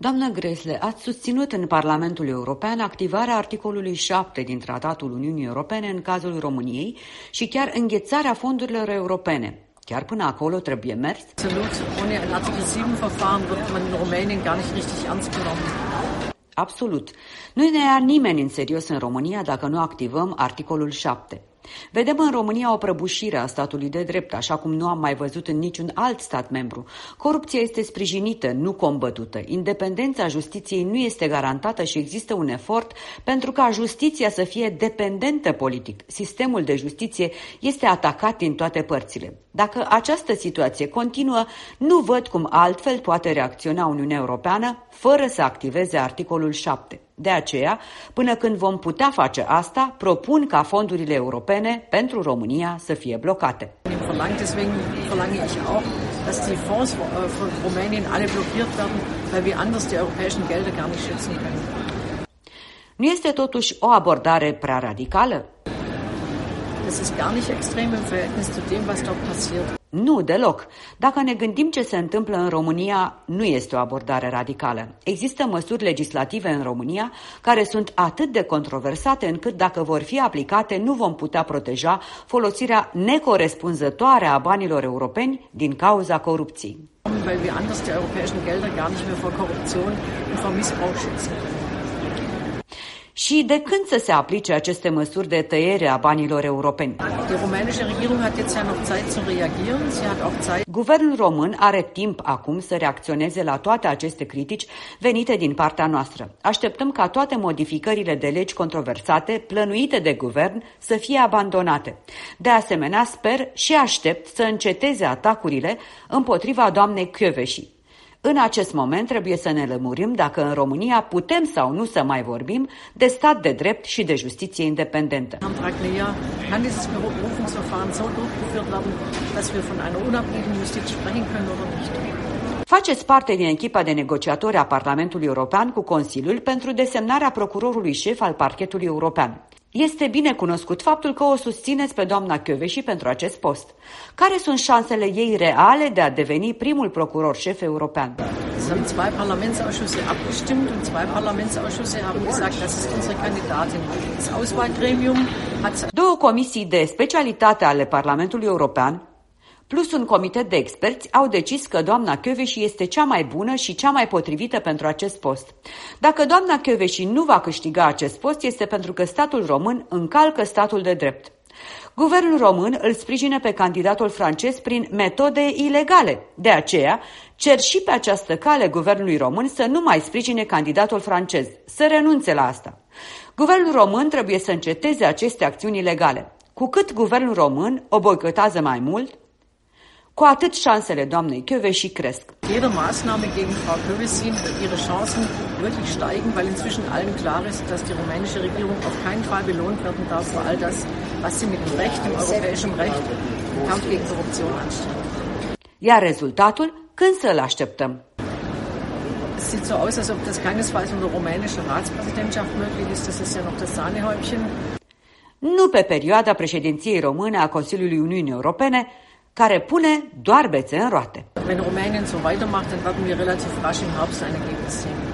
Doamnă Gräßle, ați susținut în Parlamentul European activarea articolului 7 din Tratatul Uniunii Europene în cazul României și chiar înghețarea fondurilor europene. Chiar până acolo trebuie mers? Absolut. Ohne ein Artikel 7-Verfahren wird man in Rumänien gar nicht richtig ernst genommen. Absolut. Nu ne ia nimeni în serios în România dacă nu activăm articolul 7. Vedem în România o prăbușire a statului de drept, așa cum nu am mai văzut în niciun alt stat membru. Corupția este sprijinită, nu combătută. Independența justiției nu este garantată și există un efort pentru ca justiția să fie dependentă politic. Sistemul de justiție este atacat din toate părțile. Dacă această situație continuă, nu văd cum altfel poate reacționa Uniunea Europeană fără să activeze articolul 7. De aceea, până când vom putea face asta, propun ca fondurile europene pentru România să fie blocate. Deswegen verlange ich auch, dass die Fonds von Rumänien alle blockiert werden, weil wir anders die europäischen Gelder gar nicht schützen können. Nu este totuși o abordare prea radicală? Das ist gar nicht extrem im Verhältnis zu dem, was dort passiert. Nu, deloc. Dacă ne gândim ce se întâmplă în România, nu este o abordare radicală. Există măsuri legislative în România care sunt atât de controversate încât dacă vor fi aplicate, nu vom putea proteja folosirea necorespunzătoare a banilor europeni din cauza corupției. Weil wir anders die europäischen Gelder gar nicht mehr vor Korruption und vor Missbrauch schützen können. Și de când să se aplice aceste măsuri de tăiere a banilor europeni? Guvernul român are timp acum să reacționeze la toate aceste critici venite din partea noastră. Așteptăm ca toate modificările de legi controversate, plănuite de guvern, să fie abandonate. De asemenea, sper și aștept să înceteze atacurile împotriva doamnei Kövesi. În acest moment trebuie să ne lămurim dacă în România putem sau nu să mai vorbim de stat de drept și de justiție independentă. Faceți parte din echipa de negociatori a Parlamentului European cu Consiliul pentru desemnarea procurorului șef al Parchetului European. Este bine cunoscut faptul că o susțineți pe doamna Kövesi pentru acest post. Care sunt șansele ei reale de a deveni primul procuror șef european? Zwei Parlamentsausschüsse abgestimmt und zwei Parlamentsausschüsse haben gesagt, das ist unsere Kandidatin. Das Auswahlgremium hat... Două comisii de specialitate ale Parlamentului European plus un comitet de experți au decis că doamna Kövesi este cea mai bună și cea mai potrivită pentru acest post. Dacă doamna Kövesi nu va câștiga acest post, este pentru că statul român încalcă statul de drept. Guvernul român îl sprijină pe candidatul francez prin metode ilegale. De aceea, cer și pe această cale guvernului român să nu mai sprijine candidatul francez, să renunțe la asta. Guvernul român trebuie să înceteze aceste acțiuni ilegale. Cu cât guvernul român o boicotează mai mult, cu atât șansele doamnei Kövesi cresc. Jede Maßnahme gegen Frau Kövesi wird ihre Chancen wirklich steigen, weil inzwischen allen klar ist, dass die rumänische Regierung auf keinen Fall belohnt werden darf für all das, was sie mit dem Recht, dem europäischen Recht, im Kampf gegen Korruption anstrengt. Iar rezultatul, când să îl așteptăm? Es sieht so aus, als ob das keinesfalls unter rumänischer Ratspräsidentschaft möglich ist. Das ist ja noch das Sahnehäubchen. Nu pe perioada președinției române a Consiliului Uniunii Europene, care pune doar bețe în roate. Wenn Rumänien so weitermacht, dann werden wir relativ rasch im Herbst ein Ergebnis sehen.